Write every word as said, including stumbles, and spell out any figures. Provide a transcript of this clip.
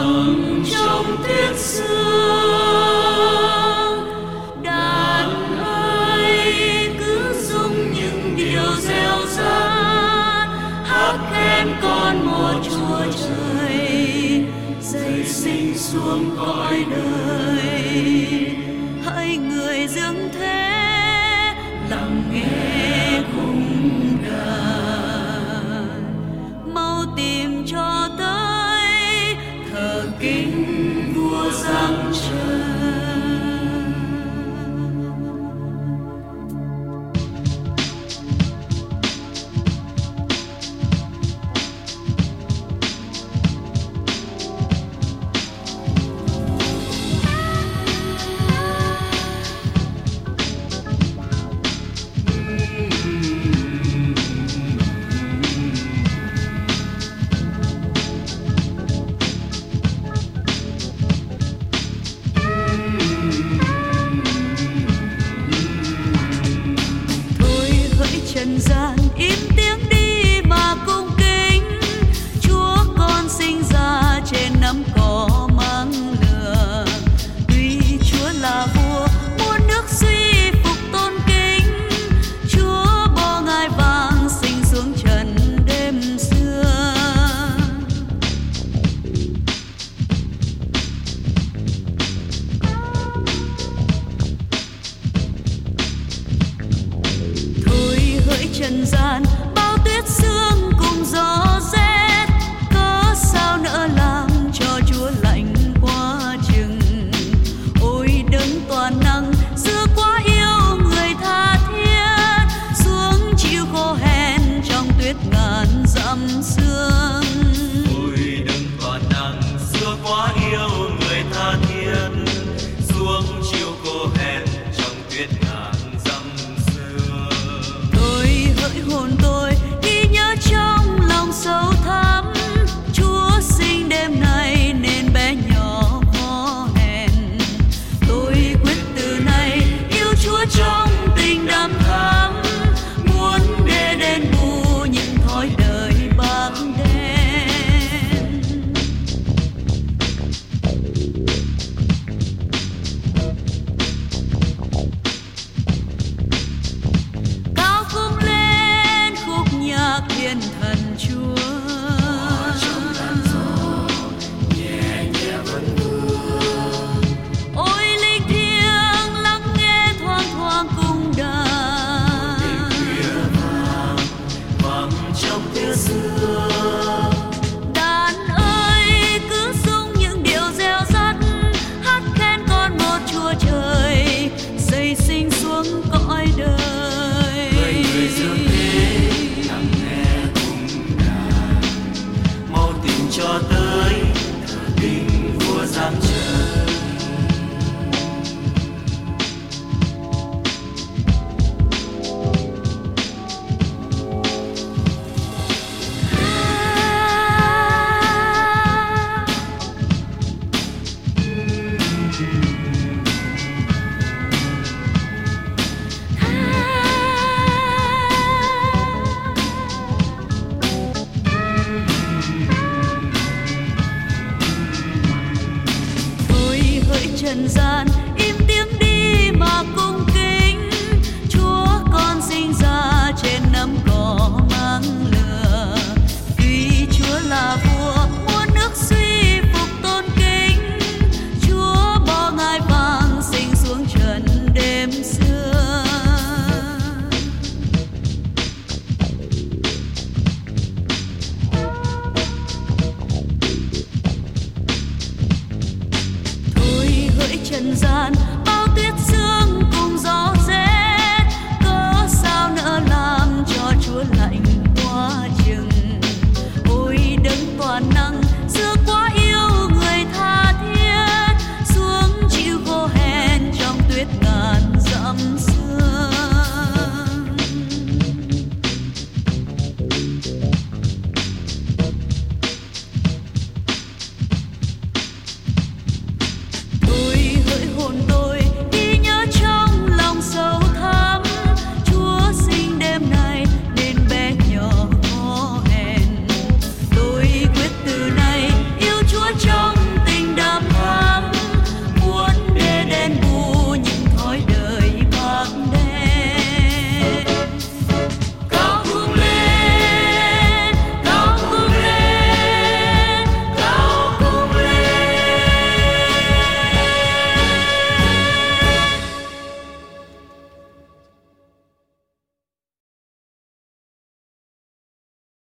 lặng trong tiết sương. Đàn ơi cứ rung những điều reo rắt, hát khen con một Chúa trời giày sinh xuống cõi đời. Hỡi người dương thế lặng nghe cùng đàn, mau tìm cho tới thờ kính vua giáng trần. Trần gian im tiếng đi mà cung kính, Chúa con sinh ra trên nắm cỏ mang lửa. Tuy Chúa là vua muôn nước suy phục tôn kính, Chúa bo ngai vàng sinh xuống trần đêm xưa. Trần gian bao tuyết sương cùng gió rét, cớ sao nỡ làm cho Chúa lạnh quá chừng. Ôi đấng toàn năng xưa quá yêu người tha thiết, xuống chịu khô hèn trong tuyết ngàn dặm sương. Ôi đấng toàn năng xưa quá yêu người tha thiết, xuống chịu khô hèn trong tuyết ngàn dặm sương. Hỡi hồn tôi ghi nhớ trong lòng sâu thẳm, Chúa sinh đêm nay nên bé nhỏ khó hẹn. Tôi quyết từ nay yêu Chúa trong tình đắm thắm, muốn để đền bù những thói đời bạc đen. Cao khung lên khúc nhạc thiên thần Chúa, trong đàn gió nhẹ nhẹ vẫn vương. ôi linh thiêng lắng nghe thoang thoáng cung đàn. Khuya vàng vang trong tia sương. Đàn ơi cứ rung những điều reo rắt, hát khen con một Chúa trời giày sinh xuống cõi đời. Người người dương thế lặng nghe cùng đàn, mau tìm cho tới thờ kính vua giáng trần. Trần gian